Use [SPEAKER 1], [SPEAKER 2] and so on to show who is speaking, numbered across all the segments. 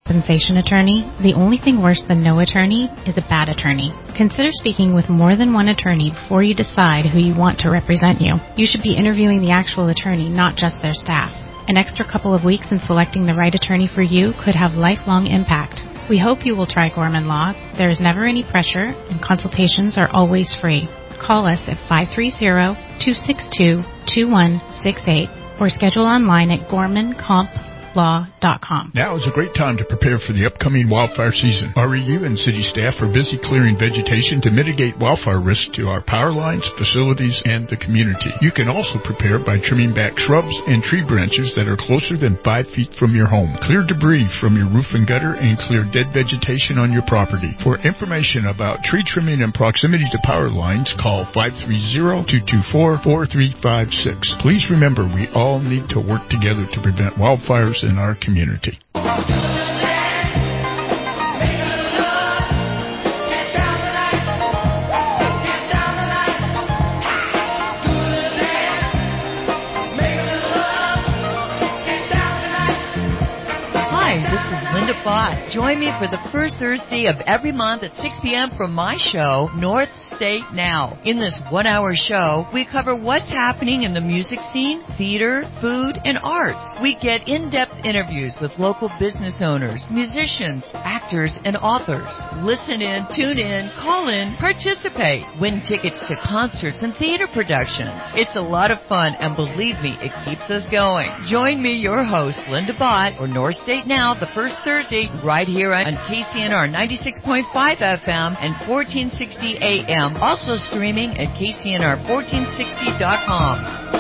[SPEAKER 1] compensation attorney, the only thing worse than no attorney is a bad attorney. Consider speaking with more than one attorney before you decide who you want to represent you. You should be interviewing the actual attorney, not just their staff. An extra couple of weeks in selecting the right attorney for you could have lifelong impact. We hope you will try Gorman Law. There is never any pressure, and consultations are always free. Call us at 530-262-2168 or schedule online at gormancomplaw.com.
[SPEAKER 2] Now is a great time to prepare for the upcoming wildfire season. REU and city staff are busy clearing vegetation to mitigate wildfire risk to our power lines, facilities, and the community. You can also prepare by trimming back shrubs and tree branches that are closer than 5 feet from your home. Clear debris from your roof and gutter and clear dead vegetation on your property. For information about tree trimming and proximity to power lines, call 530-224-4356. Please remember, we all need to work together to prevent wildfires in our community.
[SPEAKER 3] Join me for the first Thursday of every month at 6 p.m. for my show, North State Now. In this one-hour show, we cover what's happening in the music scene, theater, food, and arts. We get in-depth interviews with local business owners, musicians, actors, and authors. Listen in, tune in, call in, participate, win tickets to concerts and theater productions. It's a lot of fun, and believe me, it keeps us going. Join me, your host, Linda Bott, for North State Now, the first Thursday, right here on KCNR 96.5 FM and 1460 AM. Also streaming at KCNR1460.com.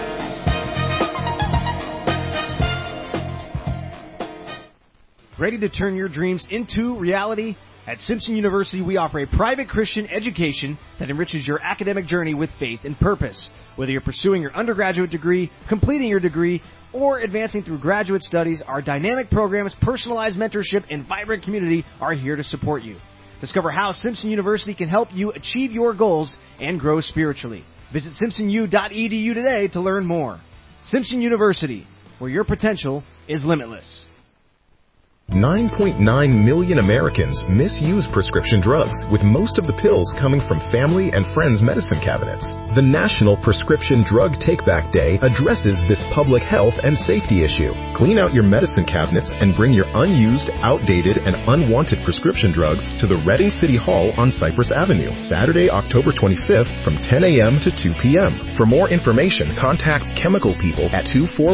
[SPEAKER 4] Ready to turn your dreams into reality? At Simpson University, we offer a private Christian education that enriches your academic journey with faith and purpose. Whether you're pursuing your undergraduate degree, completing your degree, or advancing through graduate studies, our dynamic programs, personalized mentorship, and vibrant community are here to support you. Discover how Simpson University can help you achieve your goals and grow spiritually. Visit simpsonu.edu today to learn more. Simpson University, where your potential is limitless.
[SPEAKER 5] 9.9 million Americans misuse prescription drugs, with most of the pills coming from family and friends' medicine cabinets. The National Prescription Drug Take-Back Day addresses this public health and safety issue. Clean out your medicine cabinets and bring your unused, outdated, and unwanted prescription drugs to the Reading City Hall on Cypress Avenue, Saturday, October 25th from 10 a.m. to 2 p.m. For more information, contact Chemical People at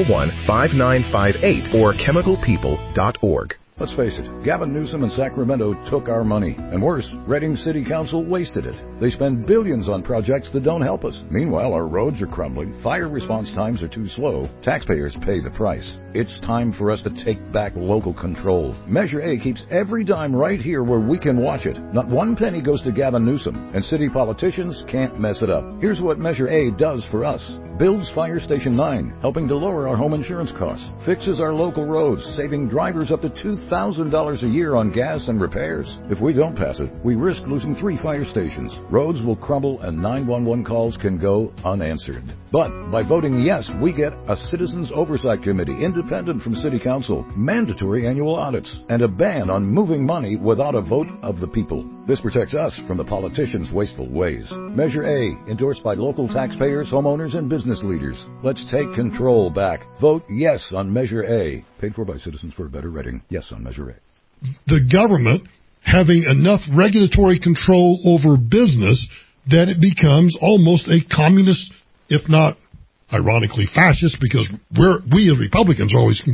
[SPEAKER 5] 241-5958 or chemicalpeople.org.
[SPEAKER 6] Let's face it, Gavin Newsom and Sacramento took our money. And worse, Reading City Council wasted it. They spend billions on projects that don't help us. Meanwhile, our roads are crumbling, fire response times are too slow, taxpayers pay the price. It's time for us to take back local control. Measure A keeps every dime right here where we can watch it. Not one penny goes to Gavin Newsom, and city politicians can't mess it up. Here's what Measure A does for us. Builds Fire Station 9, helping to lower our home insurance costs. Fixes our local roads, saving drivers up to $2,000 a year on gas and repairs. If we don't pass it, we risk losing 3 fire stations. Roads will crumble and 911 calls can go unanswered. But by voting yes, we get a Citizens Oversight Committee, independent from City Council, mandatory annual audits, and a ban on moving money without a vote of the people. This protects us from the politicians' wasteful ways. Measure A, endorsed by local taxpayers, homeowners, and business leaders. Let's take control back. Vote yes on Measure A. Paid for by Citizens for a Better Reading. Yes on Measure A.
[SPEAKER 7] The government having enough regulatory control over business that it becomes almost a communist, if not ironically fascist, because we as Republicans are always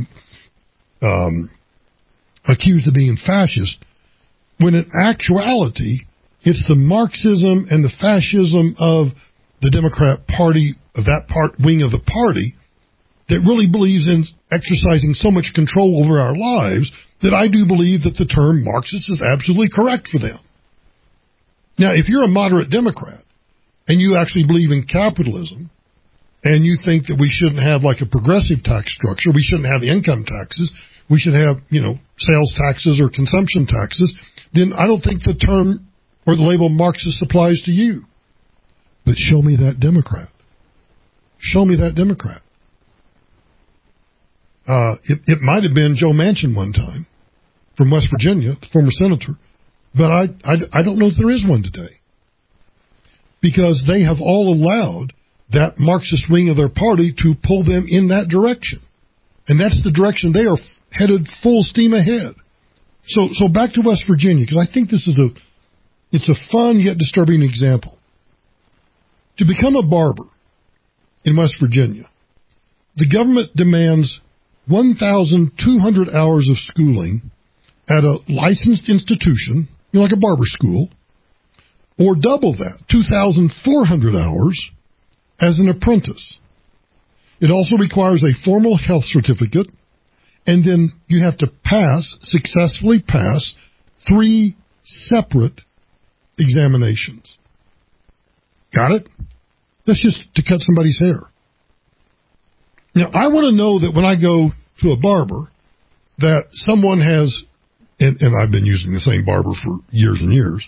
[SPEAKER 7] accused of being fascist, when in actuality it's the Marxism and the fascism of the Democrat Party, of that wing of the party, that really believes in exercising so much control over our lives that I do believe that the term Marxist is absolutely correct for them. Now, if you're a moderate Democrat and you actually believe in capitalism and you think that we shouldn't have like a progressive tax structure, we shouldn't have income taxes, we should have, sales taxes or consumption taxes, then I don't think the term or the label Marxist applies to you. But show me that Democrat. Show me that Democrat. It might have been Joe Manchin one time, from West Virginia, the former senator, but I don't know if there is one today. Because they have all allowed that Marxist wing of their party to pull them in that direction. And that's the direction they are headed full steam ahead. So back to West Virginia, because I think this is it's a fun yet disturbing example. To become a barber in West Virginia, the government demands 1,200 hours of schooling at a licensed institution, like a barber school, or double that, 2,400 hours as an apprentice. It also requires a formal health certificate, and then you have to successfully pass 3 separate examinations. Got it? That's just to cut somebody's hair. Now, I want to know that when I go to a barber, that someone has, and I've been using the same barber for years and years,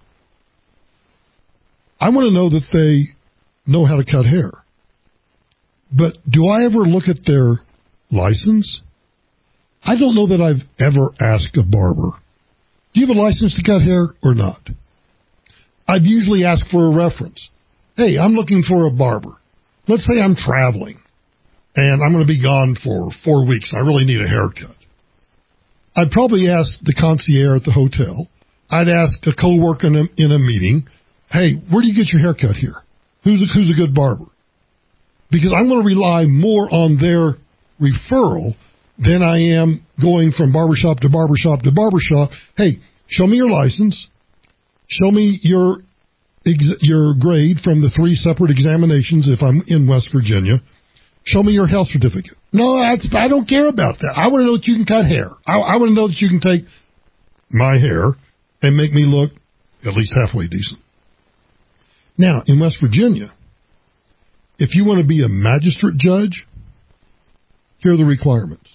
[SPEAKER 7] I want to know that they know how to cut hair. But do I ever look at their license? I don't know that I've ever asked a barber, do you have a license to cut hair or not? I've usually asked for a reference. Hey, I'm looking for a barber. Let's say I'm traveling, and I'm going to be gone for 4 weeks. I really need a haircut. I'd probably ask the concierge at the hotel. I'd ask a coworker in a meeting, hey, where do you get your haircut here? Who's a good barber? Because I'm going to rely more on their referral than I am going from barbershop to barbershop to barbershop. Hey, show me your license. Show me your grade from the 3 separate examinations if I'm in West Virginia. Show me your health certificate. No, I don't care about that. I want to know that you can cut hair. I want to know that you can take my hair and make me look at least halfway decent. Now, in West Virginia, if you want to be a magistrate judge, here are the requirements.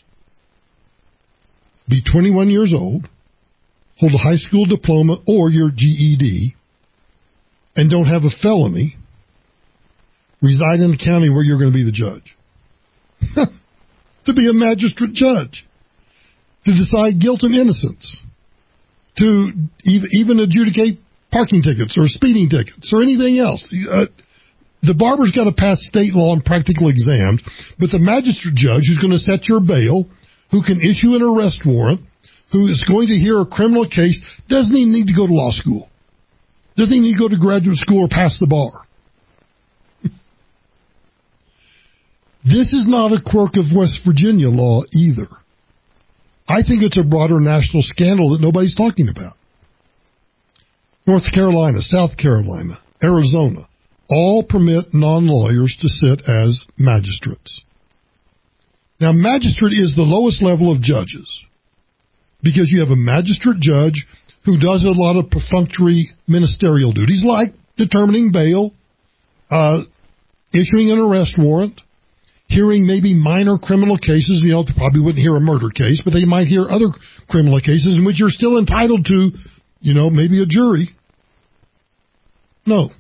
[SPEAKER 7] Be 21 years old, hold a high school diploma or your GED, and don't have a felony, reside in the county where you're going to be the judge. To be a magistrate judge. To decide guilt and innocence. To even adjudicate parking tickets or speeding tickets or anything else. The barber's got to pass state law and practical exams, but the magistrate judge who's going to set your bail, who can issue an arrest warrant, who is going to hear a criminal case, doesn't even need to go to law school. Doesn't even need to go to graduate school or pass the bar. This is not a quirk of West Virginia law either. I think it's a broader national scandal that nobody's talking about. North Carolina, South Carolina, Arizona, all permit non-lawyers to sit as magistrates. Now, magistrate is the lowest level of judges because you have a magistrate judge who does a lot of perfunctory ministerial duties like determining bail, issuing an arrest warrant, hearing maybe minor criminal cases. They probably wouldn't hear a murder case, but they might hear other criminal cases in which you're still entitled to, maybe a jury. No.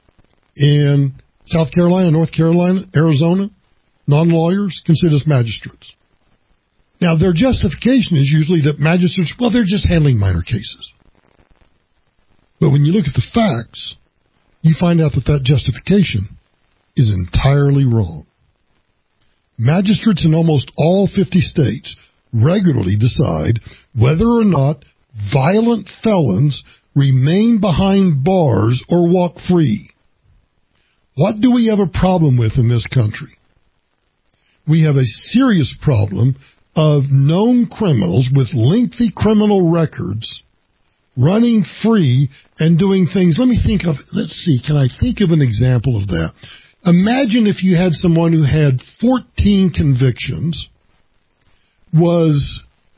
[SPEAKER 7] In South Carolina, North Carolina, Arizona, non-lawyers considered as magistrates. Now, their justification is usually that magistrates, they're just handling minor cases. But when you look at the facts, you find out that justification is entirely wrong. Magistrates in almost all 50 states regularly decide whether or not violent felons remain behind bars or walk free. What do we have a problem with in this country? We have a serious problem of known criminals with lengthy criminal records running free and doing things. Can I think of an example of that? Imagine if you had someone who had 14 convictions, was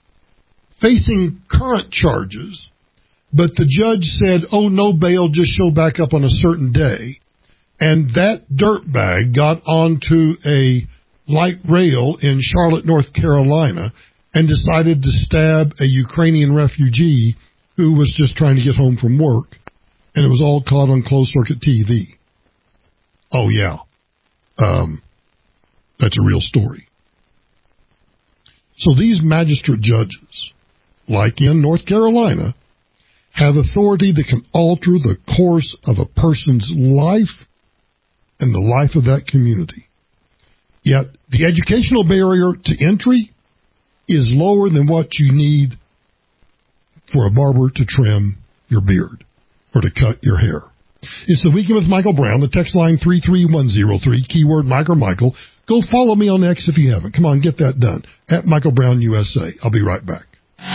[SPEAKER 7] facing current charges, but the judge said, no bail, just show back up on a certain day. And that dirtbag got onto a light rail in Charlotte, North Carolina, and decided to stab a Ukrainian refugee who was just trying to get home from work. And it was all caught on closed-circuit TV. Oh, yeah. That's a real story. So these magistrate judges like in North Carolina, have authority that can alter the course of a person's life and the life of that community. Yet, the educational barrier to entry is lower than what you need for a barber to trim your beard or to cut your hair. It's the Weekend with Michael Brown, the text line 33103, keyword Mike or Michael. Go follow me on X if you haven't. Come on, get that done. At Michael Brown USA. I'll be right back.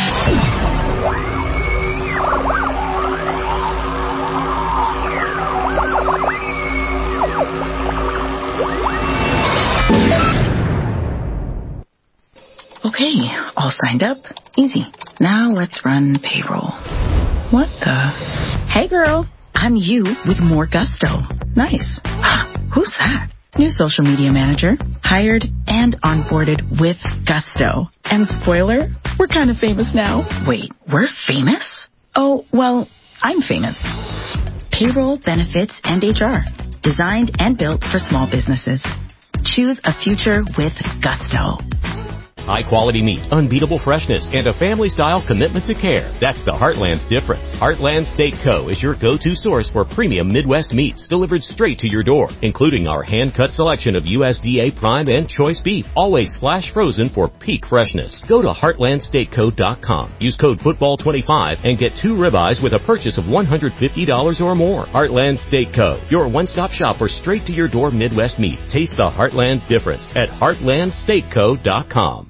[SPEAKER 8] Okay, all signed up. Easy. Now let's run payroll. What the? Hey girl, I'm you with more gusto. Nice. Who's that? New social media manager. Hired and onboarded with gusto. And spoiler, we're kind of famous now. Wait, we're famous? Oh, well, I'm famous. Payroll, benefits, and HR. Designed and built for small businesses. Choose a future with gusto.
[SPEAKER 9] High-quality meat, unbeatable freshness, and a family-style commitment to care. That's the Heartland's difference. Heartland Steak Co. is your go-to source for premium Midwest meats delivered straight to your door, including our hand-cut selection of USDA prime and choice beef, always flash frozen for peak freshness. Go to heartlandsteakco.com. Use code FOOTBALL25 and get 2 ribeyes with a purchase of $150 or more. Heartland Steak Co. Your one-stop shop for straight-to-your-door Midwest meat. Taste the Heartland difference at heartlandsteakco.com.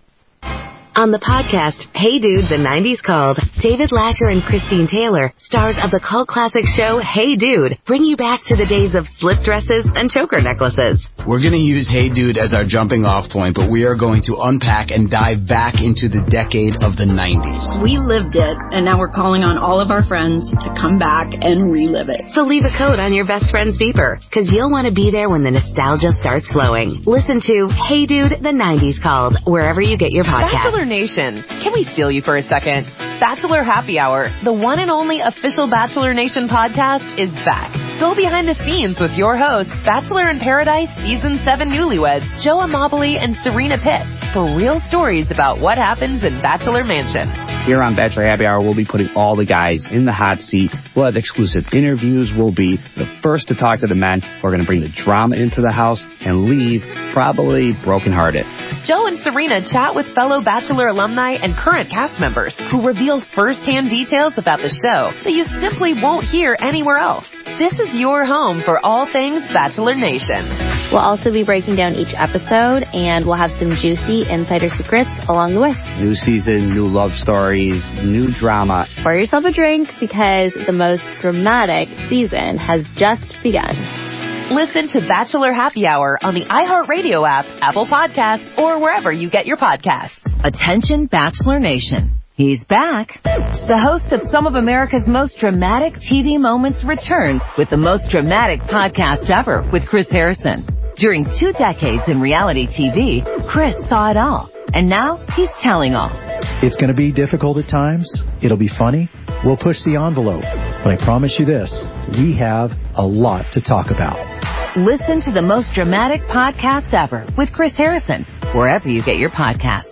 [SPEAKER 10] On the podcast, Hey Dude, the 90s Called, David Lasher and Christine Taylor, stars of the cult classic show Hey Dude, bring you back to the days of slip dresses and choker necklaces.
[SPEAKER 11] We're going to use Hey Dude as our jumping off point, but we are going to unpack and dive back into the decade of the 90s.
[SPEAKER 12] We lived it, and now we're calling on all of our friends to come back and relive it.
[SPEAKER 10] So leave a code on your best friend's beeper, because you'll want to be there when the nostalgia starts flowing. Listen to Hey Dude, the 90s Called, wherever you get your podcast.
[SPEAKER 13] Bachelor Nation, can we steal you for a second? Bachelor Happy Hour, the one and only official Bachelor Nation podcast, is back. Go behind the scenes with your hosts, Bachelor in Paradise Season 7 newlyweds, Joe Amabile and Serena Pitt, for real stories about what happens in Bachelor Mansion.
[SPEAKER 14] Here on Bachelor Happy Hour, we'll be putting all the guys in the hot seat. We'll have exclusive interviews. We'll be the first to talk to the men. We're going to bring the drama into the house and leave probably brokenhearted.
[SPEAKER 13] Joe and Serena chat with fellow Bachelor alumni and current cast members who reveal first-hand details about the show that you simply won't hear anywhere else. This is your home for all things Bachelor Nation.
[SPEAKER 15] We'll also be breaking down each episode, and we'll have some juicy insider secrets along the way.
[SPEAKER 14] New season, new love stories, new drama.
[SPEAKER 15] Pour yourself a drink, because the most dramatic season has just begun.
[SPEAKER 13] Listen to Bachelor Happy Hour on the iHeartRadio app, Apple Podcasts, or wherever you get your podcasts.
[SPEAKER 3] Attention Bachelor Nation. He's back. The host of some of America's most dramatic TV moments returns with the most dramatic podcast ever with Chris Harrison. During 2 decades in reality TV, Chris saw it all. And now he's telling all.
[SPEAKER 16] It's going to be difficult at times. It'll be funny. We'll push the envelope. But I promise you this, we have a lot to talk about.
[SPEAKER 3] Listen to the most dramatic podcast ever with Chris Harrison, wherever you get your podcasts.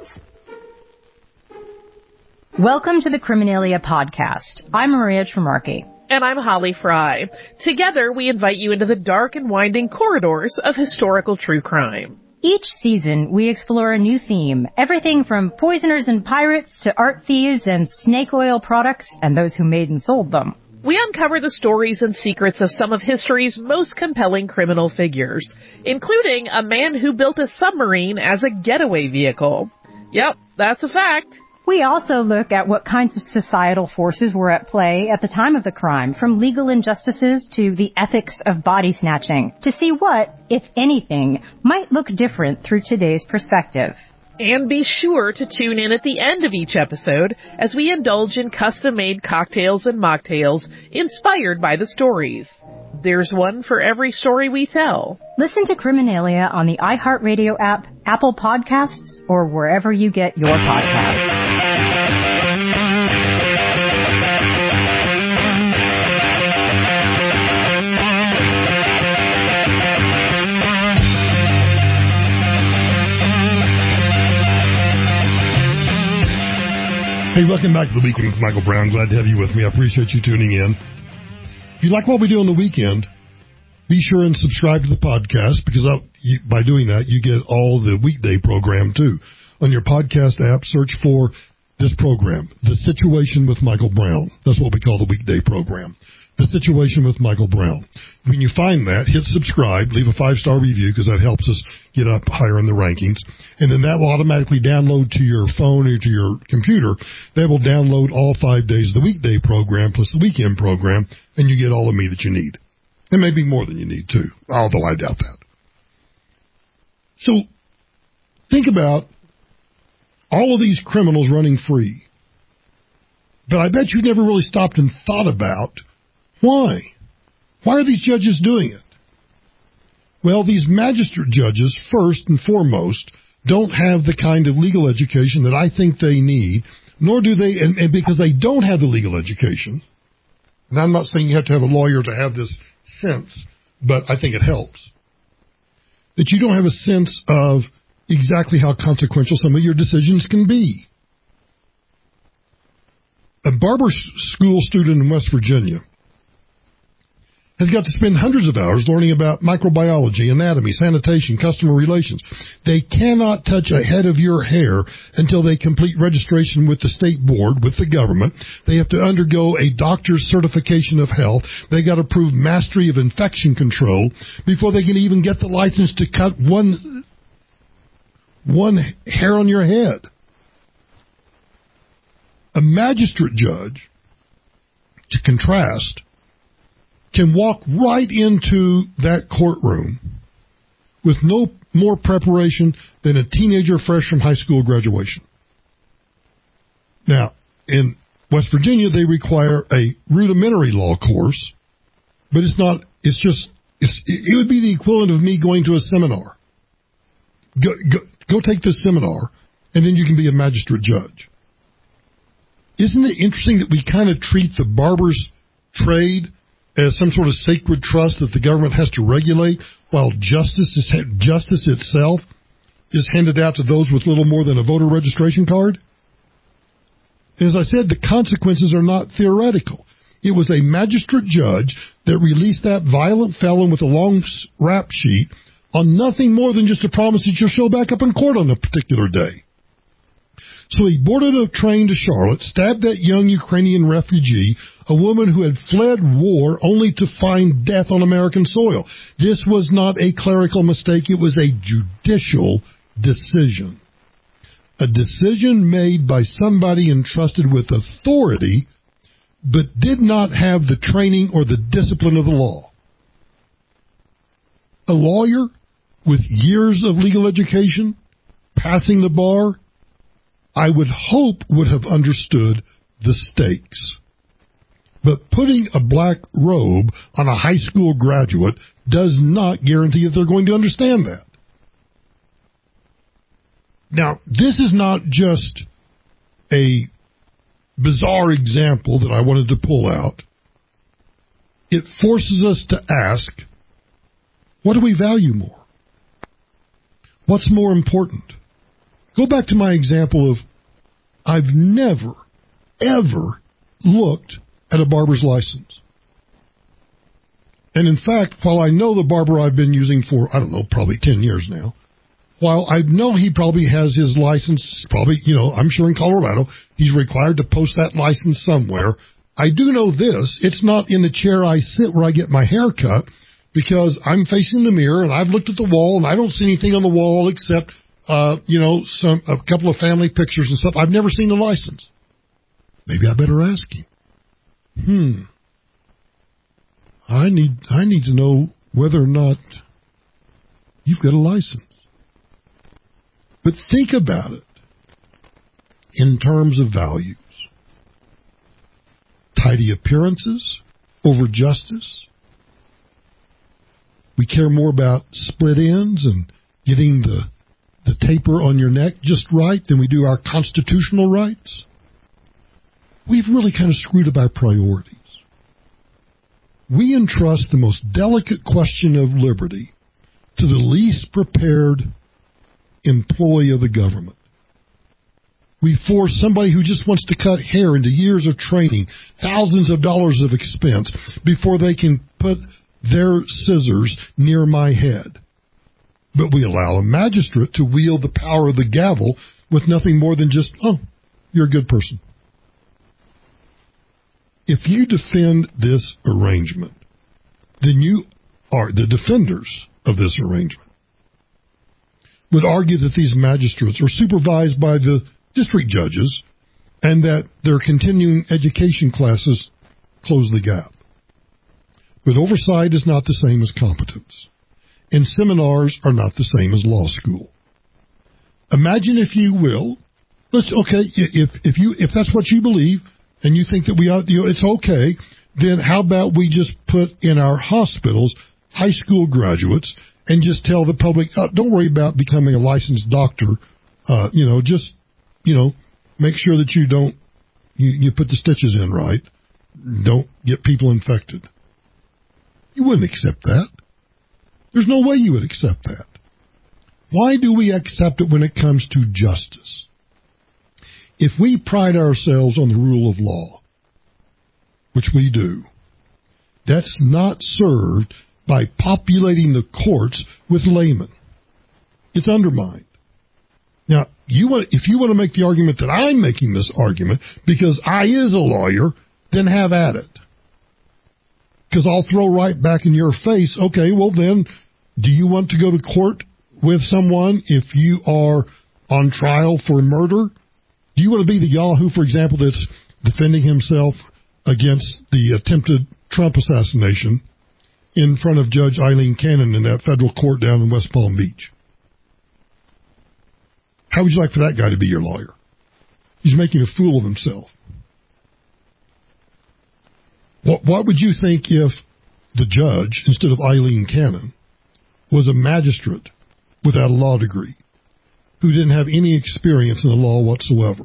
[SPEAKER 17] Welcome to the Criminalia podcast. I'm Maria Tremarchi.
[SPEAKER 18] And I'm Holly Fry. Together, we invite you into the dark and winding corridors of historical true crime.
[SPEAKER 17] Each season, we explore a new theme, everything from poisoners and pirates to art thieves and snake oil products and those who made and sold them.
[SPEAKER 18] We uncover the stories and secrets of some of history's most compelling criminal figures, including a man who built a submarine as a getaway vehicle. Yep, that's a fact.
[SPEAKER 17] We also look at what kinds of societal forces were at play at the time of the crime, from legal injustices to the ethics of body snatching, to see what, if anything, might look different through today's perspective.
[SPEAKER 18] And be sure to tune in at the end of each episode as we indulge in custom-made cocktails and mocktails inspired by the stories. There's one for every story we tell.
[SPEAKER 17] Listen to Criminalia on the iHeartRadio app, Apple Podcasts, or wherever you get your podcasts.
[SPEAKER 7] Hey, Hey, welcome back to The Weekend with Michael Brown. Glad to have you with me. I appreciate you tuning in. If you like what we do on the weekend, be sure and subscribe to the podcast, because by doing that, you get all the weekday program, too. On your podcast app, search for this program, The Situation with Michael Brown. That's what we call the weekday program. The Situation with Michael Brown. When you find that, hit subscribe, leave a 5-star review, because that helps us get up higher in the rankings. And then that will automatically download to your phone or to your computer. That will download all 5 days of the weekday program plus the weekend program, and you get all of me that you need. And maybe more than you need, too, although I doubt that. So think about all of these criminals running free. But I bet you never really stopped and thought about why. Why are these judges doing it? Well, these magistrate judges, first and foremost, don't have the kind of legal education that I think they need, nor do they, and because they don't have the legal education, and I'm not saying you have to have a lawyer to have this sense, but I think it helps, that you don't have a sense of exactly how consequential some of your decisions can be. A barber school student in West Virginia has got to spend hundreds of hours learning about microbiology, anatomy, sanitation, customer relations. They cannot touch a head of your hair until they complete registration with the state board, with the government. They have to undergo a doctor's certification of health. They got to prove mastery of infection control before they can even get the license to cut one hair on your head. A magistrate judge, to contrast, can walk right into that courtroom with no more preparation than a teenager fresh from high school graduation. Now, in West Virginia, they require a rudimentary law course, but it would be the equivalent of me going to a seminar. Go take this seminar, and then you can be a magistrate judge. Isn't it interesting that we kind of treat the barber's trade as some sort of sacred trust that the government has to regulate, while justice itself is handed out to those with little more than a voter registration card? As I said, the consequences are not theoretical. It was a magistrate judge that released that violent felon with a long rap sheet on nothing more than just a promise that you'll show back up in court on a particular day. So he boarded a train to Charlotte, stabbed that young Ukrainian refugee, a woman who had fled war only to find death on American soil. This was not a clerical mistake. It was a judicial decision. A decision made by somebody entrusted with authority, but did not have the training or the discipline of the law. A lawyer with years of legal education, passing the bar, I would hope would have understood the stakes. But putting a black robe on a high school graduate does not guarantee that they're going to understand that. Now, this is not just a bizarre example that I wanted to pull out. It forces us to ask, what do we value more? What's more important? Go back to my example of I've never, ever looked at a barber's license. And in fact, while I know the barber I've been using for, probably 10 years now, while I know he probably has his license, I'm sure in Colorado, he's required to post that license somewhere. I do know this, it's not in the chair I sit where I get my hair cut, because I'm facing the mirror and I've looked at the wall and I don't see anything on the wall except a couple of family pictures and stuff. I've never seen the license. Maybe I better ask him. I need to know whether or not you've got a license. But think about it in terms of values. Tidy appearances over justice. We care more about split ends and getting the taper on your neck just right than we do our constitutional rights. We've really kind of screwed up our priorities. We entrust the most delicate question of liberty to the least prepared employee of the government. We force somebody who just wants to cut hair into years of training, thousands of dollars of expense, before they can put their scissors near my head. But we allow a magistrate to wield the power of the gavel with nothing more than just, oh, you're a good person. If you defend this arrangement, then you are the defenders of this arrangement. Would argue that these magistrates are supervised by the district judges and that their continuing education classes close the gap. But oversight is not the same as competence, and seminars are not the same as law school. Imagine, if you will, if that's what you believe, and you think that it's okay, then how about we just put in our hospitals high school graduates and just tell the public, don't worry about becoming a licensed doctor, just make sure that you put the stitches in right, don't get people infected. You wouldn't accept that. There's no way you would accept that. Why do we accept it when it comes to justice? If we pride ourselves on the rule of law, which we do, that's not served by populating the courts with laymen. It's undermined. Now, if you want to make the argument that I'm making this argument because I is a lawyer, then have at it. Because I'll throw right back in your face, okay, well then, do you want to go to court with someone if you are on trial for murder? Do you want to be the Yahoo, for example, that's defending himself against the attempted Trump assassination in front of Judge Eileen Cannon in that federal court down in West Palm Beach? How would you like for that guy to be your lawyer? He's making a fool of himself. What would you think if the judge, instead of Eileen Cannon, was a magistrate without a law degree, who didn't have any experience in the law whatsoever?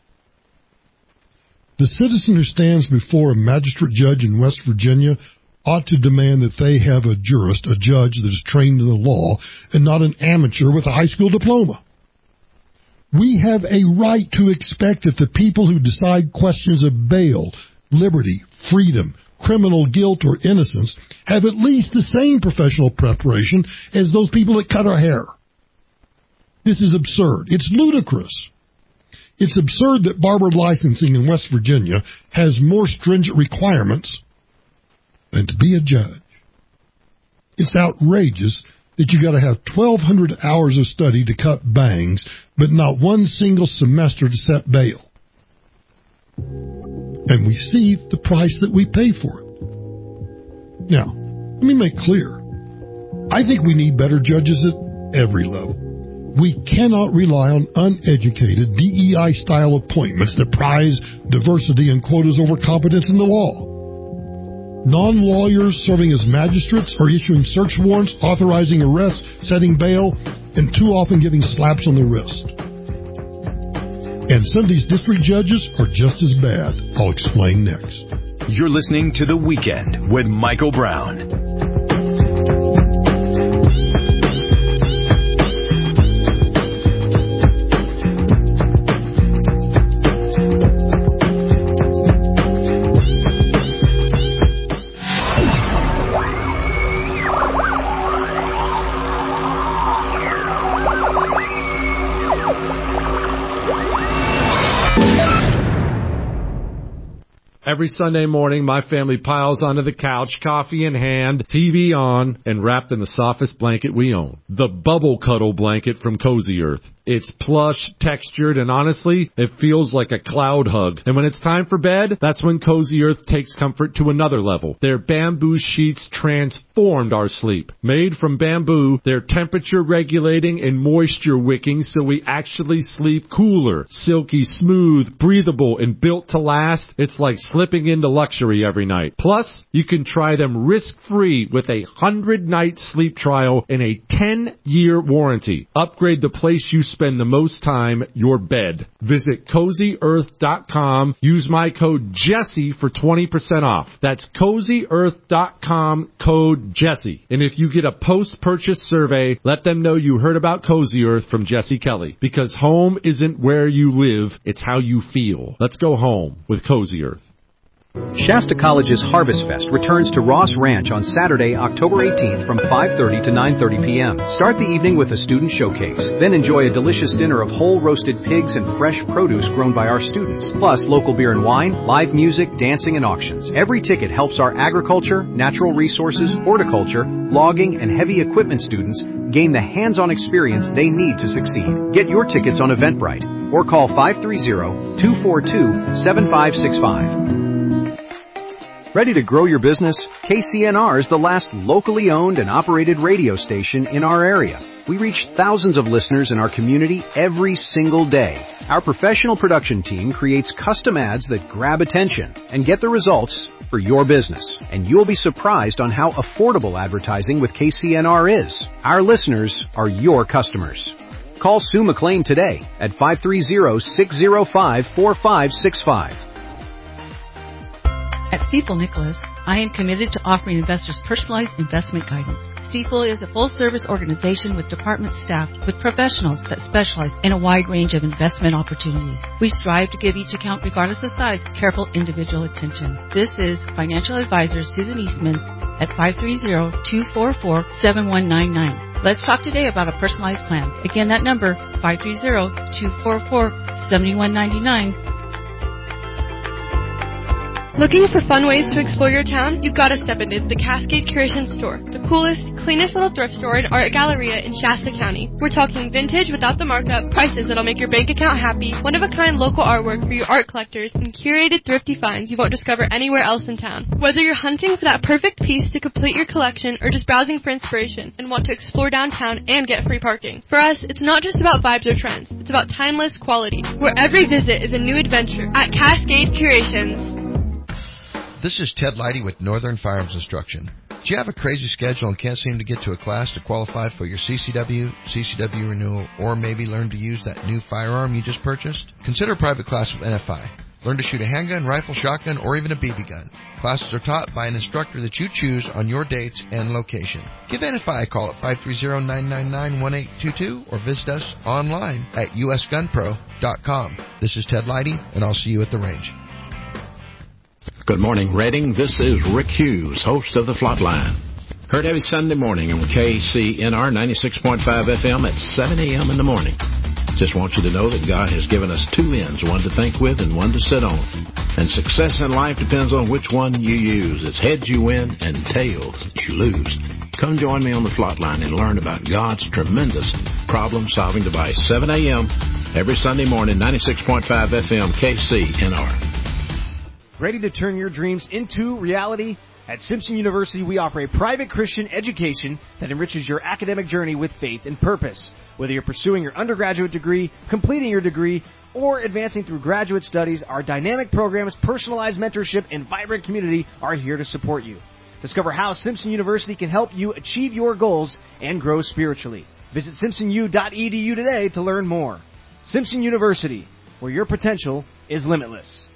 [SPEAKER 7] The citizen who stands before a magistrate judge in West Virginia ought to demand that they have a jurist, a judge that is trained in the law, and not an amateur with a high school diploma. We have a right to expect that the people who decide questions of bail, liberty, freedom, criminal guilt, or innocence have at least the same professional preparation as those people that cut our hair. This is absurd. It's ludicrous. It's absurd that barber licensing in West Virginia has more stringent requirements than to be a judge. It's outrageous that you got to have 1,200 hours of study to cut bangs, but not one single semester to set bail. And we see the price that we pay for it. Now, let me make clear, I think we need better judges at every level. We cannot rely on uneducated DEI-style appointments that prize diversity and quotas over competence in the law. Non-lawyers serving as magistrates are issuing search warrants, authorizing arrests, setting bail, and too often giving slaps on the wrist. And some of these district judges are just as bad. I'll explain next.
[SPEAKER 19] You're listening to The Weekend with Michael Brown.
[SPEAKER 20] Every Sunday morning, my family piles onto the couch, coffee in hand, TV on, and wrapped in the softest blanket we own. The Bubble Cuddle blanket from Cozy Earth. It's plush, textured, and honestly, it feels like a cloud hug. And when it's time for bed, that's when Cozy Earth takes comfort to another level. Their bamboo sheets transformed our sleep. Made from bamboo, they're temperature regulating and moisture wicking, so we actually sleep cooler, silky, smooth, breathable, and built to last. It's like slipping into luxury every night. Plus, you can try them risk-free with a 100-night sleep trial and a 10-year warranty. Upgrade the place you spend the most time, your bed. Visit CozyEarth.com. Use my code Jesse for 20% off. That's CozyEarth.com, code Jesse. And if you get a post-purchase survey, let them know you heard about Cozy Earth from Jesse Kelly. Because home isn't where you live, it's how you feel. Let's go home with Cozy Earth.
[SPEAKER 21] Shasta College's Harvest Fest returns to Ross Ranch on Saturday, October 18th from 5:30 to 9:30 p.m. Start the evening with a student showcase. Then enjoy a delicious dinner of whole roasted pigs and fresh produce grown by our students. Plus local beer and wine, live music, dancing, and auctions. Every ticket helps our agriculture, natural resources, horticulture, logging, and heavy equipment students gain the hands-on experience they need to succeed. Get your tickets on Eventbrite or call 530-242-7565. Ready to grow your business? KCNR is the last locally owned and operated radio station in our area. We reach thousands of listeners in our community every single day. Our professional production team creates custom ads that grab attention and get the results for your business. And you'll be surprised on how affordable advertising with KCNR is. Our listeners are your customers. Call Sue McLean today at 530-605-4565.
[SPEAKER 22] At Stifel Nicholas, I am committed to offering investors personalized investment guidance. Stifel is a full-service organization with department staff with professionals that specialize in a wide range of investment opportunities. We strive to give each account, regardless of size, careful individual attention. This is financial advisor Susan Eastman at 530-244-7199. Let's talk today about a personalized plan. Again, that number, 530-244-7199.
[SPEAKER 23] Looking for fun ways to explore your town? You gotta step into the Cascade Curation Store, the coolest, cleanest little thrift store and art galleria in Shasta County. We're talking vintage without the markup, prices that'll make your bank account happy, one-of-a-kind local artwork for your art collectors, and curated thrifty finds you won't discover anywhere else in town. Whether you're hunting for that perfect piece to complete your collection or just browsing for inspiration and want to explore downtown and get free parking. For us, it's not just about vibes or trends. It's about timeless quality, where every visit is a new adventure at Cascade Curations.
[SPEAKER 24] This is Ted Leidy with Northern Firearms Instruction. Do you have a crazy schedule and can't seem to get to a class to qualify for your CCW renewal, or maybe learn to use that new firearm you just purchased? Consider a private class with NFI. Learn to shoot a handgun, rifle, shotgun, or even a BB gun. Classes are taught by an instructor that you choose on your dates and location. Give NFI a call at 530-999-1822 or visit us online at usgunpro.com. This is Ted Leidy, and I'll see you at the range.
[SPEAKER 25] Good morning, Reading. This is Rick Hughes, host of The Flatline. Heard every Sunday morning on KCNR 96.5 FM at 7 a.m. in the morning. Just want you to know that God has given us two ends, one to think with and one to sit on. And success in life depends on which one you use. It's heads you win and tails you lose. Come join me on The Flatline and learn about God's tremendous problem-solving device. 7 a.m. every Sunday morning, 96.5 FM, KCNR.
[SPEAKER 4] Ready to turn your dreams into reality? At Simpson University, we offer a private Christian education that enriches your academic journey with faith and purpose. Whether you're pursuing your undergraduate degree, completing your degree, or advancing through graduate studies, our dynamic programs, personalized mentorship, and vibrant community are here to support you. Discover how Simpson University can help you achieve your goals and grow spiritually. Visit simpsonu.edu today to learn more. Simpson University, where your potential is limitless.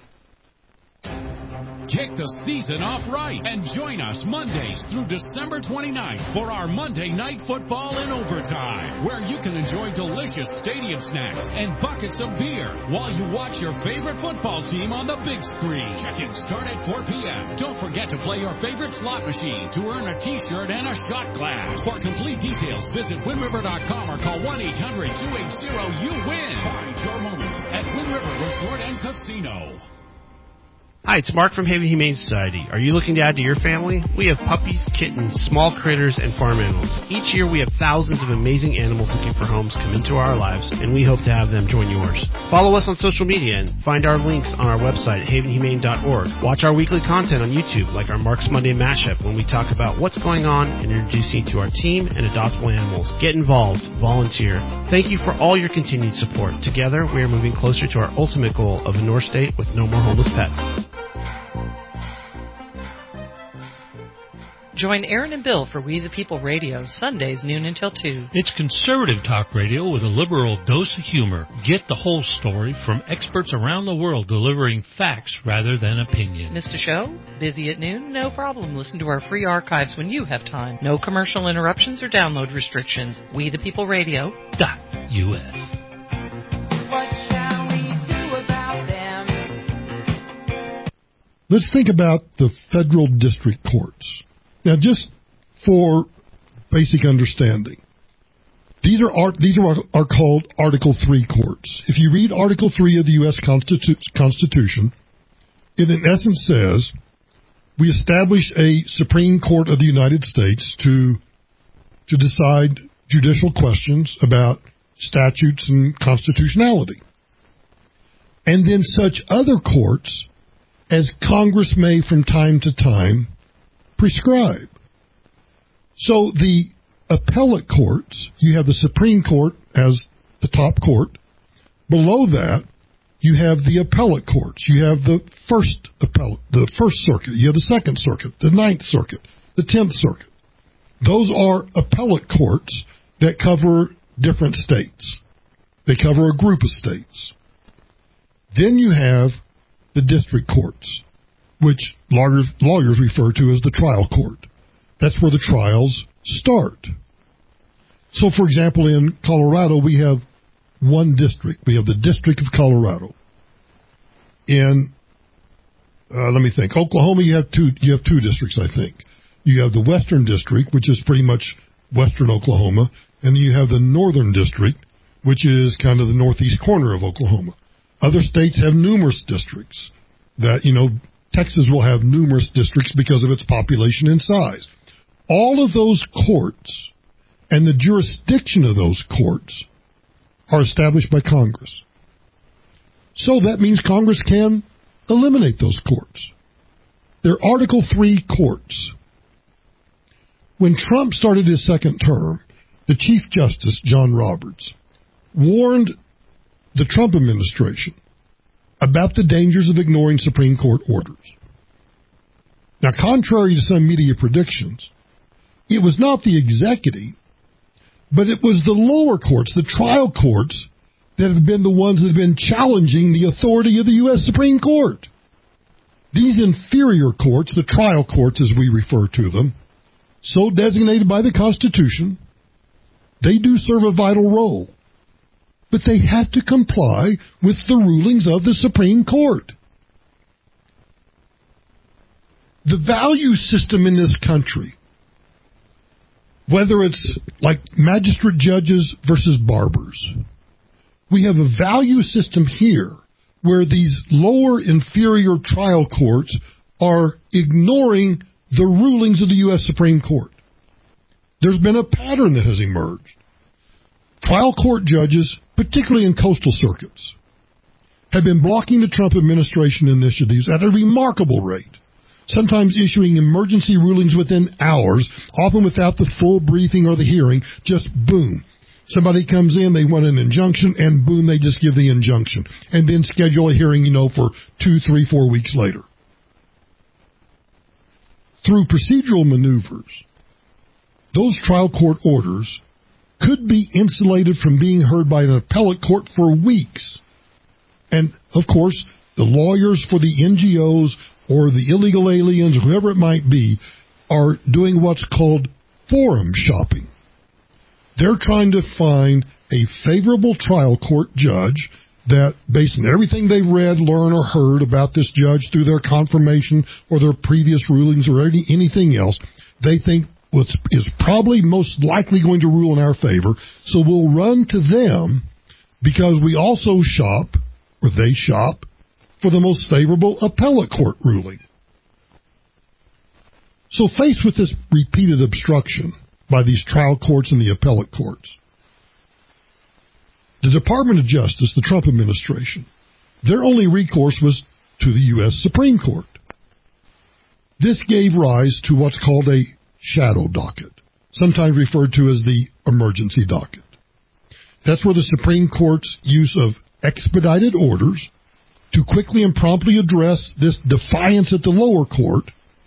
[SPEAKER 26] Kick the season off right and join us Mondays through December 29th for our Monday Night Football in Overtime, where you can enjoy delicious stadium snacks and buckets of beer while you watch your favorite football team on the big screen. Check-in start at 4 p.m. Don't forget to play your favorite slot machine to earn a T-shirt and a shot glass. For complete details, visit WindRiver.com or call 1-800-280-YOU-WIN. Find your moment at Wind River Resort and Casino.
[SPEAKER 27] Hi, it's Mark from Haven Humane Society. Are you looking to add to your family? We have puppies, kittens, small critters, and farm animals. Each year we have thousands of amazing animals looking for homes come into our lives, and we hope to have them join yours. Follow us on social media and find our links on our website, havenhumane.org. Watch our weekly content on YouTube, like our Mark's Monday Mashup, when we talk about what's going on and introduce you to our team and adoptable animals. Get involved. Volunteer. Thank you for all your continued support. Together, we are moving closer to our ultimate goal of a North State with no more homeless pets.
[SPEAKER 1] Join Aaron and Bill for We the People Radio, Sundays noon until 2.
[SPEAKER 2] It's conservative talk radio with a liberal dose of humor. Get the whole story from experts around the world delivering facts rather than opinion.
[SPEAKER 1] Missed a show? Busy at noon? No problem. Listen to our free archives when you have time. No commercial interruptions or download restrictions.
[SPEAKER 2] WeThePeopleRadio.us.
[SPEAKER 7] Let's think about the federal district courts. Now, just for basic understanding, these are called Article 3 courts. If you read Article 3 of the U.S. Constitution, it in essence says, we establish a Supreme Court of the United States to decide judicial questions about statutes and constitutionality. And then such other courts as Congress may from time to time prescribe. So the appellate courts, you have the Supreme Court as the top court. Below that, you have the appellate courts. You have the First Circuit. You have the Second Circuit, the Ninth Circuit, the 10th Circuit. Those are appellate courts that cover different states. They cover a group of states. Then you have the district courts, which lawyers refer to as the trial court. That's where the trials start. So, for example, in Colorado, we have one district. We have the District of Colorado. In, let me think, Oklahoma, you have two districts, I think. You have the Western District, which is pretty much western Oklahoma, and then you have the Northern District, which is kind of the northeast corner of Oklahoma. Other states have numerous districts. Texas will have numerous districts because of its population and size. All of those courts and the jurisdiction of those courts are established by Congress. So that means Congress can eliminate those courts. They're Article 3 courts. When Trump started his second term, the Chief Justice, John Roberts, warned the Trump administration about the dangers of ignoring Supreme Court orders. Now, contrary to some media predictions, it was not the executive, but it was the lower courts, the trial courts, that have been the ones that have been challenging the authority of the U.S. Supreme Court. These inferior courts, the trial courts as we refer to them, so designated by the Constitution, they do serve a vital role. But they have to comply with the rulings of the Supreme Court. The value system in this country, whether it's like magistrate judges versus barbers, we have a value system here where these lower inferior trial courts are ignoring the rulings of the U.S. Supreme Court. There's been a pattern that has emerged. Trial court judges, particularly in coastal circuits, have been blocking the Trump administration initiatives at a remarkable rate, sometimes issuing emergency rulings within hours, often without the full briefing or the hearing, just boom. Somebody comes in, they want an injunction, and boom, they just give the injunction, and then schedule a hearing, for 2, 3, 4 weeks later. Through procedural maneuvers, those trial court orders could be insulated from being heard by an appellate court for weeks. And, of course, the lawyers for the NGOs or the illegal aliens, whoever it might be, are doing what's called forum shopping. They're trying to find a favorable trial court judge that, based on everything they've read, learned, or heard about this judge through their confirmation or their previous rulings or anything else, they think is probably most likely going to rule in our favor, so we'll run to them because we also shop, or they shop, for the most favorable appellate court ruling. So faced with this repeated obstruction by these trial courts and the appellate courts, the Department of Justice, the Trump administration, their only recourse was to the U.S. Supreme Court. This gave rise to what's called a shadow docket, sometimes referred to as the emergency docket. That's where the Supreme Court's use of expedited orders to quickly and promptly address this defiance at the lower court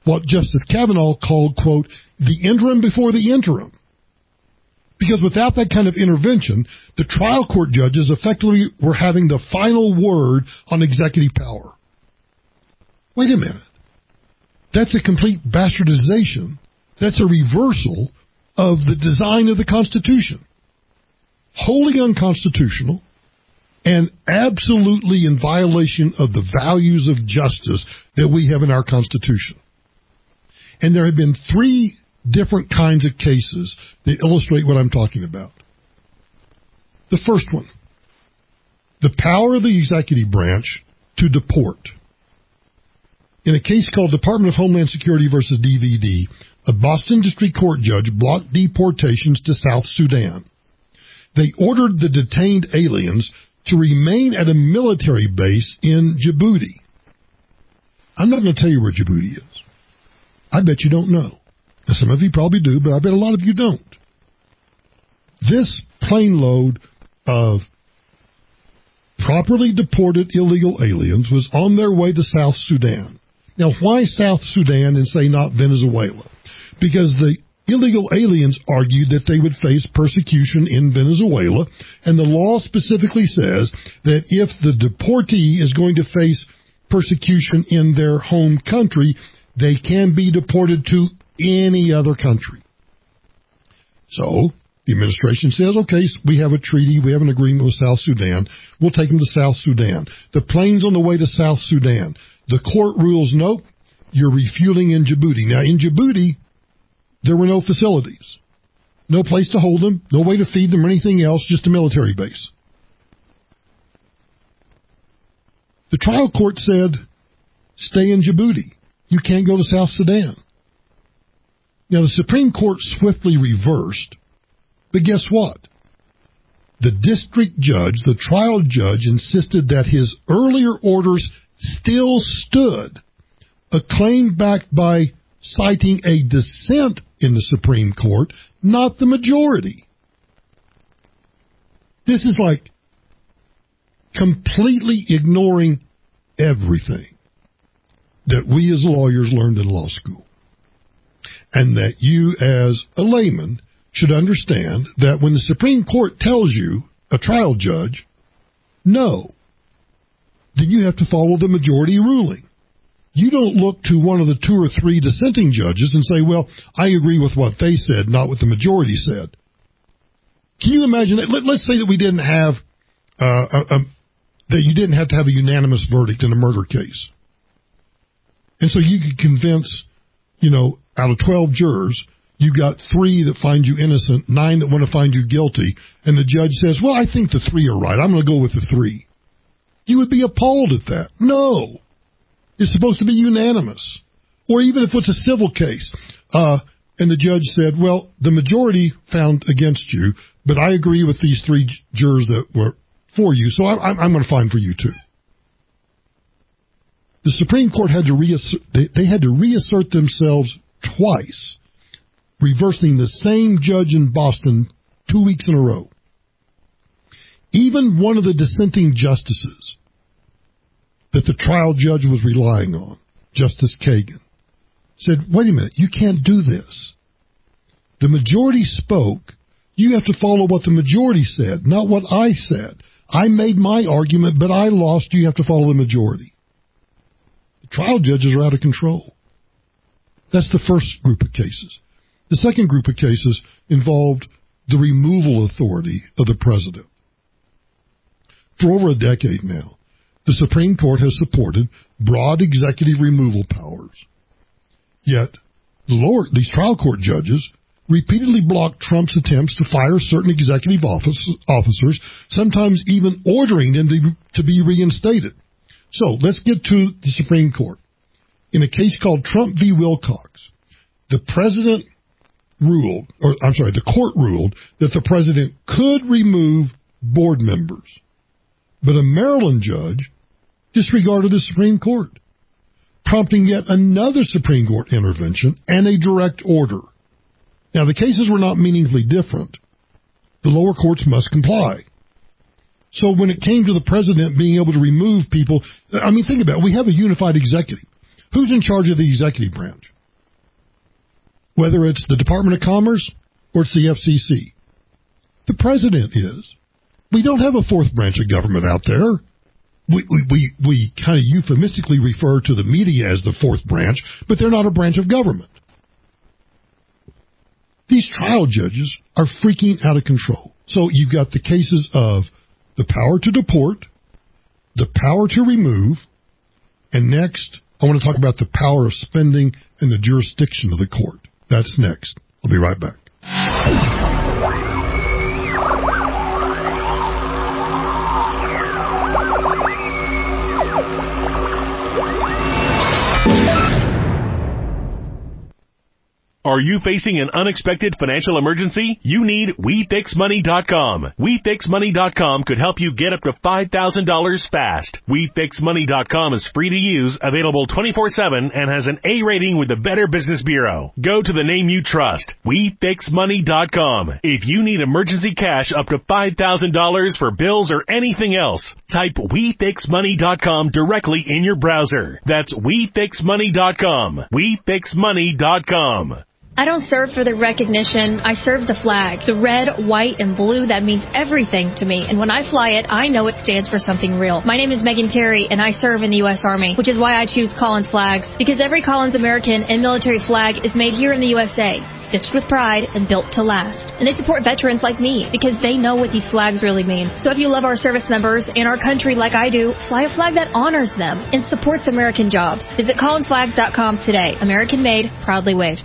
[SPEAKER 7] what Justice Kavanaugh called, quote, the interim before the interim. Because without that kind of intervention, the trial court judges effectively were having the final word on executive power. Wait a minute. That's a complete bastardization. That's a reversal of the design of the Constitution. Wholly unconstitutional and absolutely in violation of the values of justice that we have in our Constitution. And there have been 3 different kinds of cases that illustrate what I'm talking about. The first one, the power of the executive branch to deport. In a case called Department of Homeland Security versus DVD, a Boston District Court judge blocked deportations to South Sudan. They ordered the detained aliens to remain at a military base in Djibouti. I'm not going to tell you where Djibouti is. I bet you don't know. Now, some of you probably do, but I bet a lot of you don't. This plane load of properly deported illegal aliens was on their way to South Sudan. Now, why South Sudan and say not Venezuela? Because the illegal aliens argued that they would face persecution in Venezuela, and the law specifically says that if the deportee is going to face persecution in their home country, they can be deported to any other country. So the administration says, okay, we have a treaty, we have an agreement with South Sudan, we'll take them to South Sudan. The plane's on the way to South Sudan. The court rules, nope, you're refueling in Djibouti. Now, in Djibouti, there were no facilities, no place to hold them, no way to feed them or anything else, just a military base. The trial court said, stay in Djibouti. You can't go to South Sudan. Now, the Supreme Court swiftly reversed, but guess what? The district judge, the trial judge, insisted that his earlier orders still stood, a claim backed by citing a dissent in the Supreme Court, not the majority. This is like completely ignoring everything that we as lawyers learned in law school. And that you as a layman should understand that when the Supreme Court tells you, a trial judge, no, then you have to follow the majority ruling. You don't look to one of the 2 or 3 dissenting judges and say, well, I agree with what they said, not what the majority said. Can you imagine that? Let's say that we didn't have, that you didn't have to have a unanimous verdict in a murder case. And so you could convince, out of 12 jurors, you got 3 that find you innocent, 9 that want to find you guilty, and the judge says, well, I think the 3 are right. I'm going to go with the 3. You would be appalled at that. No. It's supposed to be unanimous. Or even if it's a civil case, and the judge said, well, the majority found against you, but I agree with these 3 jurors that were for you, so I'm going to find for you too. The Supreme Court had to reassert themselves twice, reversing the same judge in Boston 2 weeks in a row. Even one of the dissenting justices that the trial judge was relying on, Justice Kagan, said, wait a minute, you can't do this. The majority spoke. You have to follow what the majority said, not what I said. I made my argument, but I lost. You have to follow the majority. The trial judges are out of control. That's the first group of cases. The second group of cases involved the removal authority of the president. For over a decade now, the Supreme Court has supported broad executive removal powers. Yet, these trial court judges repeatedly blocked Trump's attempts to fire certain executive officers, sometimes even ordering them to be reinstated. So, let's get to the Supreme Court. In a case called Trump v. Wilcox, the court ruled that the president could remove board members. But a Maryland judge disregarded the Supreme Court, prompting yet another Supreme Court intervention and a direct order. Now, the cases were not meaningfully different. The lower courts must comply. So when it came to the president being able to remove people, think about it. We have a unified executive. Who's in charge of the executive branch? whether it's the Department of Commerce or it's the FCC. The president is. We don't have a fourth branch of government out there. We kind of euphemistically refer to the media as the fourth branch, but they're not a branch of government. These trial judges are freaking out of control. So you've got the cases of the power to deport, the power to remove, and next, I want to talk about the power of spending and the jurisdiction of the court. That's next. I'll be right back.
[SPEAKER 5] Are you facing an unexpected financial emergency? You need WeFixMoney.com. WeFixMoney.com could help you get up to $5,000 fast. WeFixMoney.com is free to use, available 24/7, and has an A rating with the Better Business Bureau. Go to the name you trust, WeFixMoney.com. If you need emergency cash up to $5,000 for bills or anything else, type WeFixMoney.com directly in your browser. That's WeFixMoney.com. WeFixMoney.com.
[SPEAKER 6] I don't serve for the recognition. I serve the flag. The red, white, and blue, that means everything to me. And when I fly it, I know it stands for something real. My name is Megan Terry, and I serve in the U.S. Army, which is why I choose Collins flags. Because every Collins American and military flag is made here in the USA, stitched with pride and built to last. And they support veterans like me because they know what these flags really mean. So if you love our service members and our country like I do, fly a flag that honors them and supports American jobs. Visit CollinsFlags.com today. American made, proudly waved.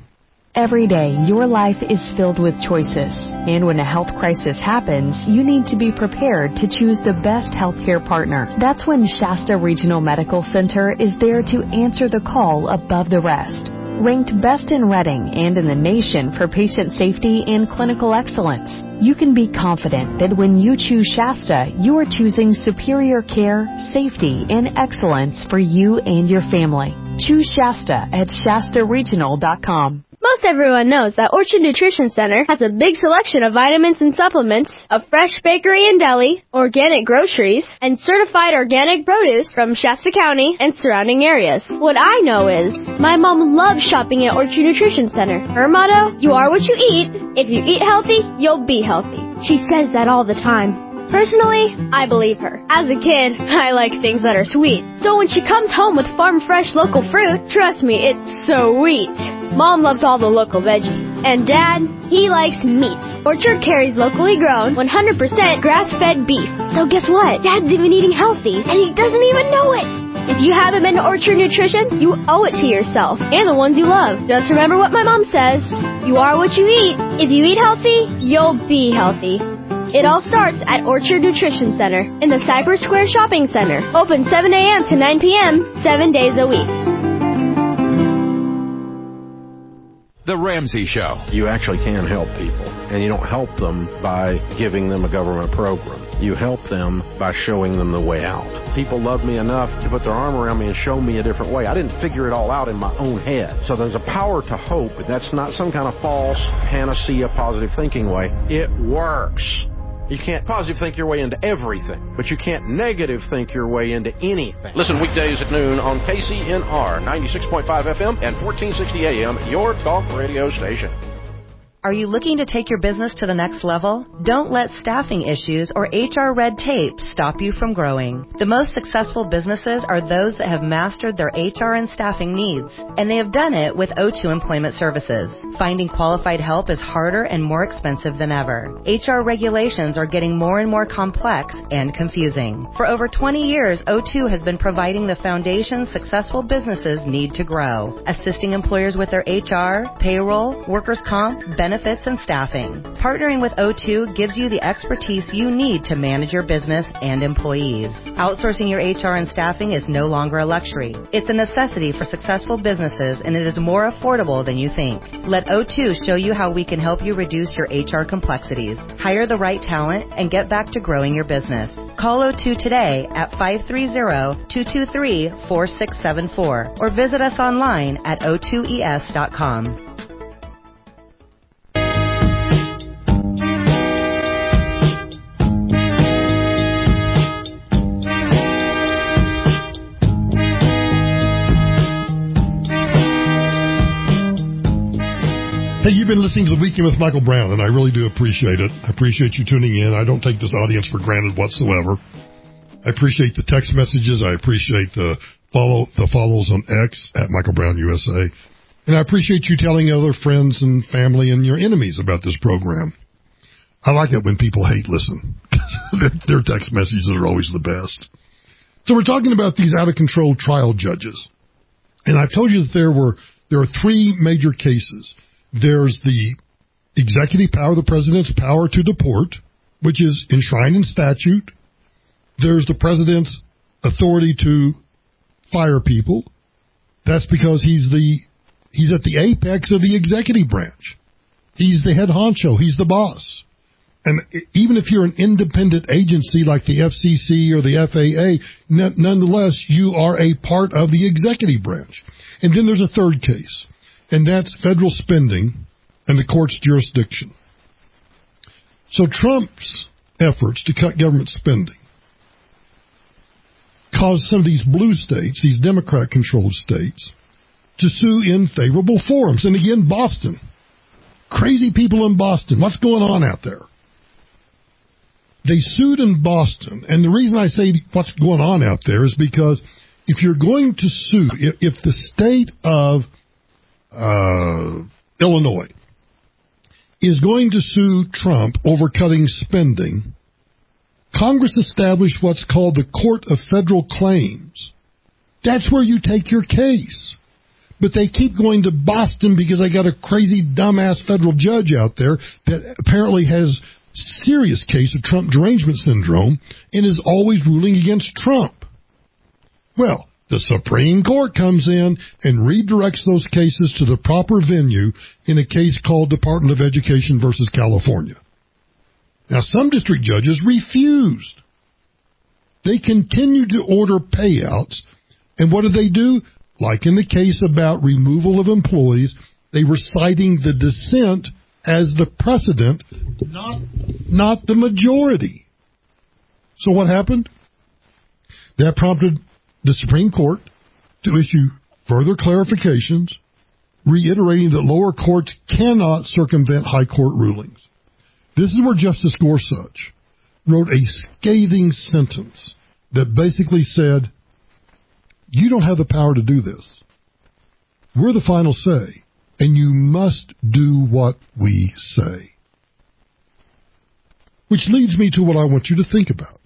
[SPEAKER 8] Every day, your life is filled with choices. And when a health crisis happens, you need to be prepared to choose the best healthcare partner. That's when Shasta Regional Medical Center is there to answer the call above the rest. Ranked best in Reading and in the nation for patient safety and clinical excellence, you can be confident that when you choose Shasta, you are choosing superior care, safety, and excellence for you and your family. Choose Shasta at ShastaRegional.com.
[SPEAKER 9] Most everyone knows that Orchard Nutrition Center has a big selection of vitamins and supplements, a fresh bakery and deli, organic groceries, and certified organic produce from Shasta County and surrounding areas. What I know is, my mom loves shopping at Orchard Nutrition Center. Her motto, you are what you eat. If you eat healthy, you'll be healthy. She says that all the time. Personally, I believe her. As a kid, I like things that are sweet. So when she comes home with farm fresh local fruit, trust me, it's sweet. Mom loves all the local veggies. And Dad, he likes meat. Orchard carries locally grown, 100% grass-fed beef. So guess what? Dad's even eating healthy, and he doesn't even know it. If you haven't been to Orchard Nutrition, you owe it to yourself and the ones you love. Just remember what my mom says. You are what you eat. If you eat healthy, you'll be healthy. It all starts at Orchard Nutrition Center in the Cypress Square Shopping Center. Open 7 a.m. to 9 p.m., 7 days a week.
[SPEAKER 10] The Ramsey Show. You actually can help people, and you don't help them by giving them a government program. You help them by showing them the way out. People love me enough to put their arm around me and show me a different way. I didn't figure it all out in my own head. So there's a power to hope, but that's not some kind of false panacea positive thinking way. It works. You can't positive think your way into everything, but you can't negative think your way into anything. Listen weekdays at noon on KCNR 96.5 FM and 1460 AM, your talk radio station.
[SPEAKER 11] Are you looking to take your business to the next level? Don't let staffing issues or HR red tape stop you from growing. The most successful businesses are those that have mastered their HR and staffing needs, and they have done it with O2 Employment Services. Finding qualified help is harder and more expensive than ever. HR regulations are getting more and more complex and confusing. For over 20 years, O2 has been providing the foundation successful businesses need to grow, assisting employers with their HR, payroll, workers' comp, benefits, and staffing. Partnering with O2 gives you the expertise you need to manage your business and employees. Outsourcing your HR and staffing is no longer a luxury. It's a necessity for successful businesses, and it is more affordable than you think. Let O2 show you how we can help you reduce your HR complexities, hire the right talent, and get back to growing your business. Call O2 today at 530-223-4674 or visit us online at o2es.com.
[SPEAKER 7] Hey, you've been listening to The Weekend with Michael Brown, and I really do appreciate it. I appreciate you tuning in. I don't take this audience for granted whatsoever. I appreciate the text messages. I appreciate the follows on X at Michael Brown USA. And I appreciate you telling other friends and family and your enemies about this program. I like it when people hate listen. Their text messages are always the best. So we're talking about these out-of-control trial judges. And I've told you that there are three major cases. There's the executive power, the president's power to deport, which is enshrined in statute. There's the president's authority to fire people. That's because he's at the apex of the executive branch. He's the head honcho. He's the boss. And even if you're an independent agency like the FCC or the FAA, nonetheless, you are a part of the executive branch. And then there's a third case. And that's federal spending and the court's jurisdiction. So Trump's efforts to cut government spending caused some of these blue states, these Democrat-controlled states, to sue in favorable forums. And again, Boston. Crazy people in Boston. What's going on out there? They sued in Boston. And the reason I say what's going on out there is because if you're going to sue, if the state of Illinois is going to sue Trump over cutting spending, Congress established what's called the Court of Federal Claims. That's where you take your case. But they keep going to Boston because they got a crazy, dumbass federal judge out there that apparently has serious case of Trump derangement syndrome and is always ruling against Trump. Well, the Supreme Court comes in and redirects those cases to the proper venue in a case called Department of Education versus California. Now, some district judges refused. They continued to order payouts, and what did they do? Like in the case about removal of employees, they were citing the dissent as the precedent, not the majority. So what happened? That prompted the Supreme Court to issue further clarifications, reiterating that lower courts cannot circumvent high court rulings. This is where Justice Gorsuch wrote a scathing sentence that basically said, you don't have the power to do this. We're the final say, and you must do what we say. Which leads me to what I want you to think about.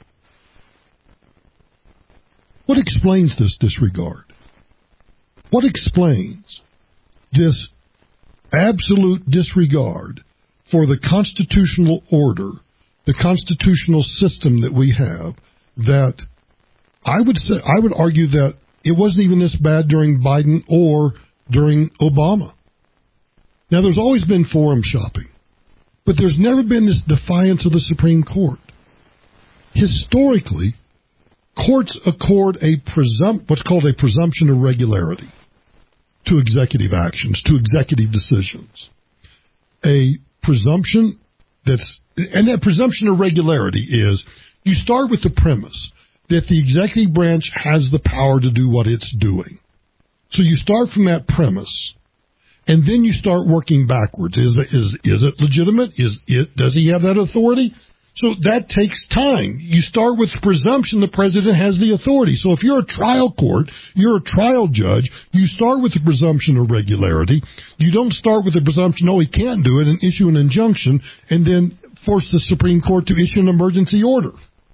[SPEAKER 7] What explains this disregard? What explains this absolute disregard for the constitutional order, the constitutional system that we have, that I would argue that it wasn't even this bad during Biden or during Obama. Now, there's always been forum shopping, but there's never been this defiance of the Supreme Court. Historically, courts accord what's called a presumption of regularity to executive actions, to executive decisions. A presumption and that presumption of regularity is you start with the premise that the executive branch has the power to do what it's doing. So you start from that premise, and then you start working backwards. Is it legitimate? Does he have that authority? So that takes time. You start with the presumption the president has the authority. So if you're a trial court, you're a trial judge, you start with the presumption of regularity. You don't start with the presumption, no, he can't do it, and issue an injunction, and then force the Supreme Court to issue an emergency order.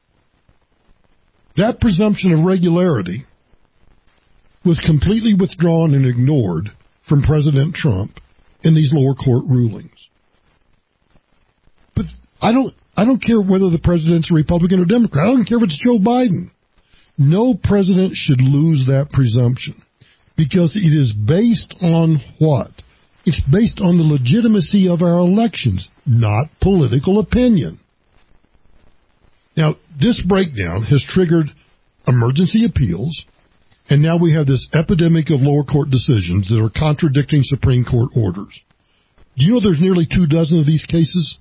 [SPEAKER 7] That presumption of regularity was completely withdrawn and ignored from President Trump in these lower court rulings. But I don't care whether the president's a Republican or Democrat. I don't care if it's Joe Biden. No president should lose that presumption because it is based on what? It's based on the legitimacy of our elections, not political opinion. Now, this breakdown has triggered emergency appeals, and now we have this epidemic of lower court decisions that are contradicting Supreme Court orders. Do you know there's nearly 24 of these cases?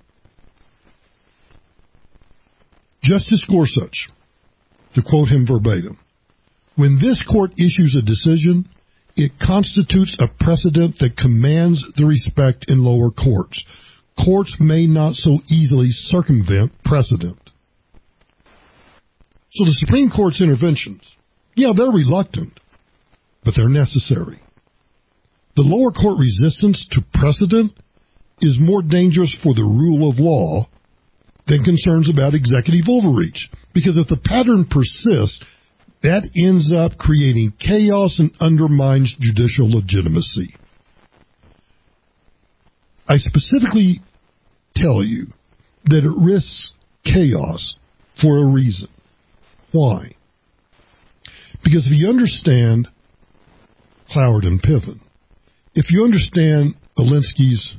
[SPEAKER 7] Justice Gorsuch, to quote him verbatim, when this court issues a decision, It constitutes a precedent that commands the respect in lower courts. Courts may not so easily circumvent precedent. So the Supreme Court's interventions, yeah, they're reluctant, but they're necessary. The lower court resistance to precedent is more dangerous for the rule of law than concerns about executive overreach. Because if the pattern persists, that ends up creating chaos and undermines judicial legitimacy. I specifically tell you that it risks chaos for a reason. Why? Because if you understand Cloward and Piven, if you understand Alinsky's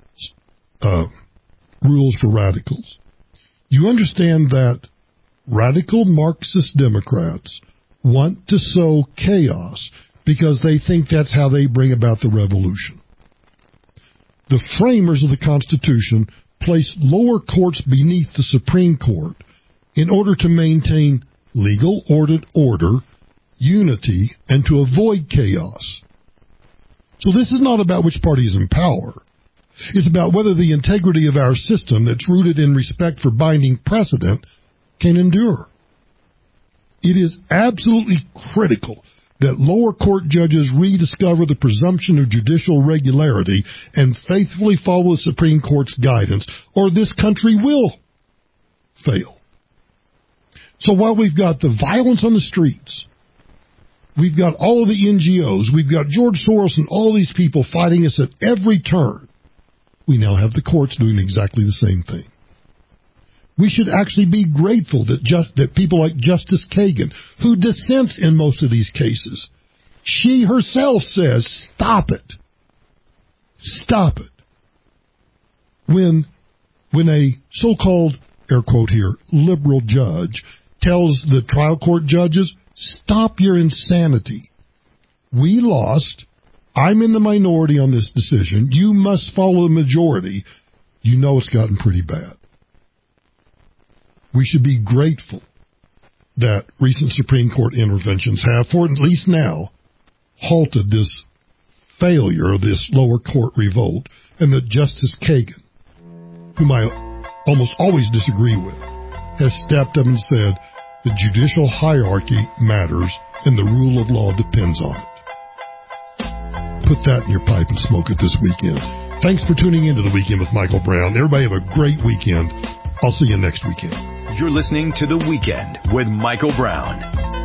[SPEAKER 7] rules for radicals, you understand that radical Marxist Democrats want to sow chaos because they think that's how they bring about the revolution. The framers of the Constitution placed lower courts beneath the Supreme Court in order to maintain legal order, unity, and to avoid chaos. So this is not about which party is in power. It's about whether the integrity of our system that's rooted in respect for binding precedent can endure. It is absolutely critical that lower court judges rediscover the presumption of judicial regularity and faithfully follow the Supreme Court's guidance, or this country will fail. So while we've got the violence on the streets, we've got all of the NGOs, we've got George Soros and all these people fighting us at every turn, we now have the courts doing exactly the same thing. We should actually be grateful that people like Justice Kagan, who dissents in most of these cases, she herself says, stop it. Stop it. When a so-called, air quote here, liberal judge tells the trial court judges, stop your insanity. We lost. I'm in the minority on this decision. You must follow the majority. You know it's gotten pretty bad. We should be grateful that recent Supreme Court interventions have, for at least now, halted this failure of this lower court revolt, and that Justice Kagan, whom I almost always disagree with, has stepped up and said the judicial hierarchy matters and the rule of law depends on it. Put that in your pipe and smoke it this weekend. Thanks for tuning in to The Weekend with Michael Brown. Everybody have a great weekend. I'll see you next weekend.
[SPEAKER 19] You're listening to The Weekend with Michael Brown.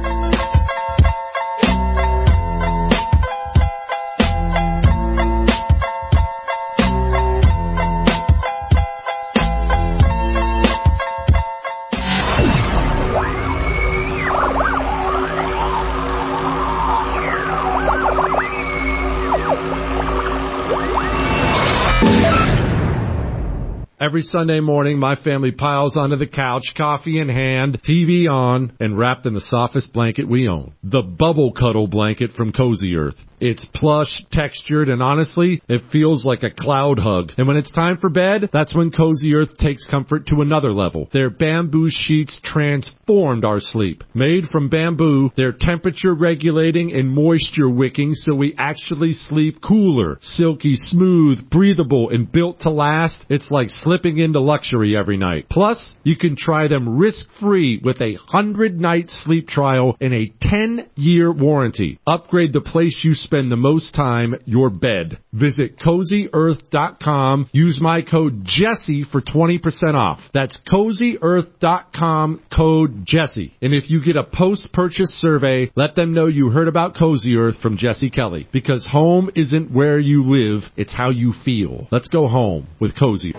[SPEAKER 20] Every Sunday morning, my family piles onto the couch, coffee in hand, TV on, and wrapped in the softest blanket we own. The Bubble Cuddle blanket from Cozy Earth. It's plush, textured, and honestly, it feels like a cloud hug. And when it's time for bed, that's when Cozy Earth takes comfort to another level. Their bamboo sheets transformed our sleep. Made from bamboo, they're temperature regulating and moisture wicking, so we actually sleep cooler, silky, smooth, breathable, and built to last. It's like slipping into luxury every night. Plus, you can try them risk-free with a 100-night sleep trial and a 10-year warranty. Upgrade the place you spend the most time, your bed. Visit CozyEarth.com. Use my code Jesse for 20% off. That's CozyEarth.com, code Jesse. And if you get a post-purchase survey, let them know you heard about Cozy Earth from Jesse Kelly. Because home isn't where you live, it's how you feel. Let's go home with Cozy.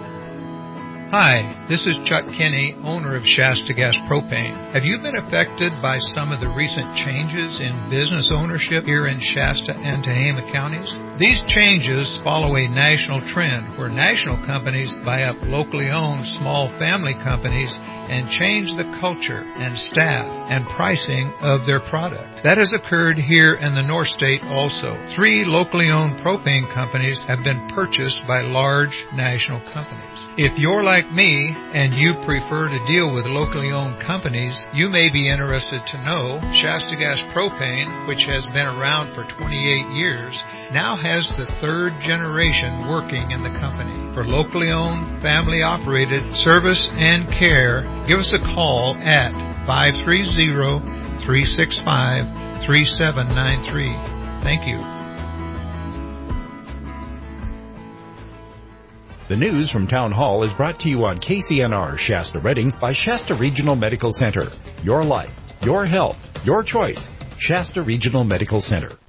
[SPEAKER 3] Hi, this is Chuck Kinney, owner of Shasta Gas Propane. Have you been affected by some of the recent changes in business ownership here in Shasta and Tehama counties? These changes follow a national trend where national companies buy up locally owned small family companies and change the culture and staff and pricing of their product. That has occurred here in the North State also. 3 locally owned propane companies have been purchased by large national companies. If you're like like me and you prefer to deal with locally owned companies, you may be interested to know Shasta Gas Propane, which has been around for 28 years, now has the third generation working in the company. For locally owned, family operated service and care, give us a call at 530-365-3793. Thank you.
[SPEAKER 12] The news from Town Hall is brought to you on KCNR Shasta Redding by Shasta Regional Medical Center. Your life, your health, your choice. Shasta Regional Medical Center.